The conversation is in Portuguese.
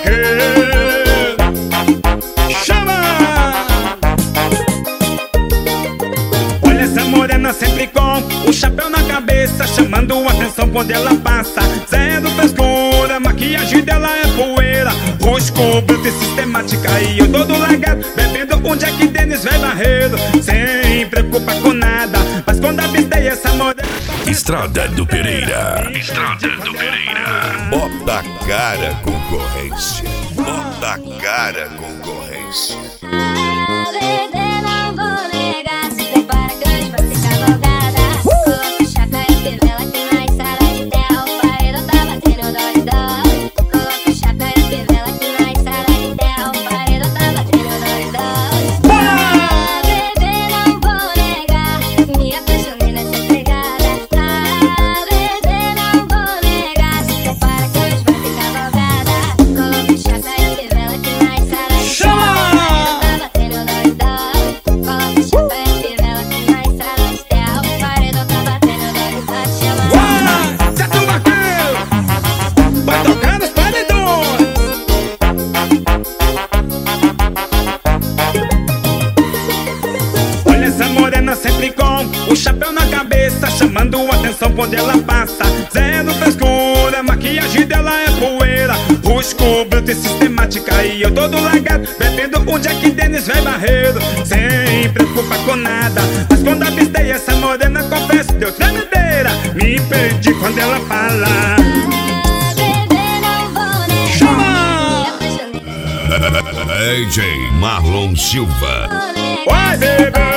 vaqueiro. Chama! Olha essa morena sempre com o chapéu na cabeça, chamando a atenção quando ela passa. Zero frescura, a maquiagem dela é poeira, rosto branco e sistemática. E eu todo largado, bebendo um Jack Daniels velho barreiro, sem preocupar com nada. Mas quando avistei essa morena, Estrada do Pereira. Estrada do Pereira. Bota a cara, concorrência. Bota a cara, concorrência. Ah, bebê, não vou negar. Se prepara que hoje vai ser cavalgada. Coloca chapa e fivela que na estrada de terra o paredão tá batendo doidão. Coloca chapa e fivela que na estrada de terra o paredão tá batendo doidão. Ah, bebê, não vou negar. Me apaixonei nessa pegada. Ah, bebê, não vou negar. Se prepara que hoje vai ser cavalgada. Coloca chapa e fivela que na estrada de terra o paredão tá batendo doidão. Coloca chapa e fivela que na estrada de terra o paredão tá batendo doidão. Chama. Certo vaqueiro, vai tocar nos paredões. Olha essa morena sempre com o chapéu na cabeça, chamando a atenção quando ela passa. Zero frescura, a maquiagem dela é poeira, rosto branco e sistemática. E eu todo largado, bebendo um Jack Daniels velho barreiro, sem preocupar com nada. Mas quando avistei essa morena, confesso, deu tremedeira. Me perdi quando ela fala. Ah, bebê, não vou negar. Chama! Me apaixonei. DJ Marlon Silva. Vou negar. Vai, bebê!